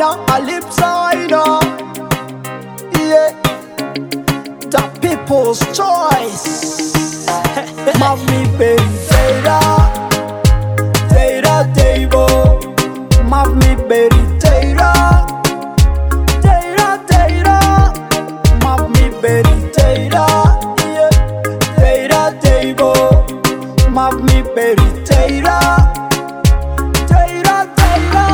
signer, a lip signer. Yeah, the people's choice. Mami baby, Tera, Tera Table. Mami baby, Tera, Tera Tera. Mami baby, Tera, yeah, Tera Table. Mami baby, Tera, Tera Tera.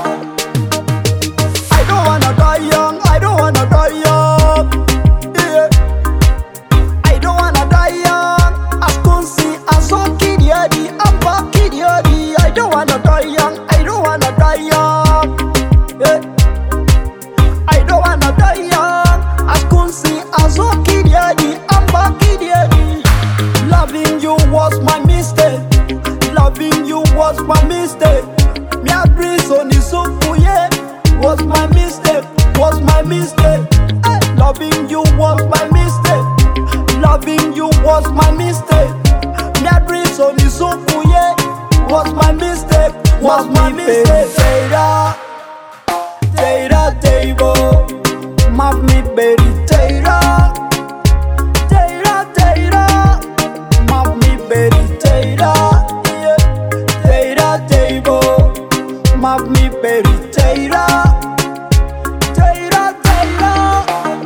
I don't wanna die young, I don't wanna die young. Yeah, I don't wanna die young. As kunsi, as on kid yadi, I'm back kid yadi. I don't wanna die young, I don't wanna die young. Yeah, I don't wanna die young. As kunsi, as on kid yadi, I'm back kid yadi. Loving you was my mistake. Loving you was my mistake. Me a breeze on the soup, yeah. Was my mistake, was my mistake. Hey. Loving you was my mistake. Loving you was my mistake. Me a breeze on the soup, yeah. Was my mistake, was my mistake. Tera, Tera Table. Mami baby, Tera, Tera Tera. Mami baby, Tera, yeah, Tera Table. Mami baby, Tera, Tera Tera.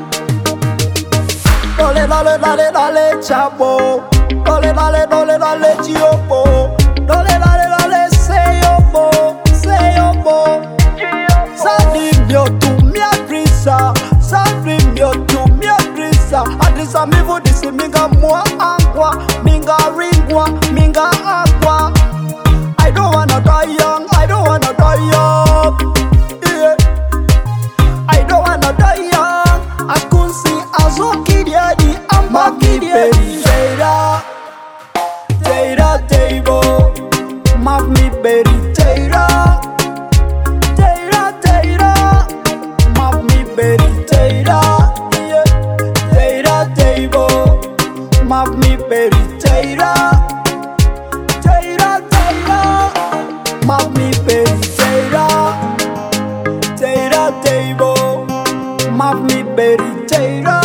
Dole dale dale dale chabo. Dole dale dale dale chiopo. Dole dale dale seyobo, seyobo. Salimio tu mia brisa, salimio tu mia brisa. Adisa mivu disi minga mua angwa, minga ringwa, minga agwa. I don't wanna die young, I don't wanna die young. Yeah, I don't wanna die young. As kunsi, as on kid yadi, I'm back kid yadi. Tera, Tera Table. Mami baby, Tera, Tera Tera. Mami baby, Tera, yeah, Tera Table. Mami baby, Tera, Tera Tera. Mami baby, Tera, Tera Table. Mami baby, Tera,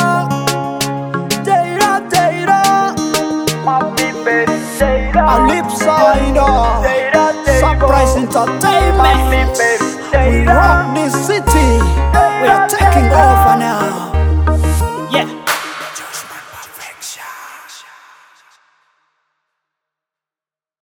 Tera Tera. Mami baby, Tera. A lip signer, Surprise Entertainment. We rock this city. We are taking over now.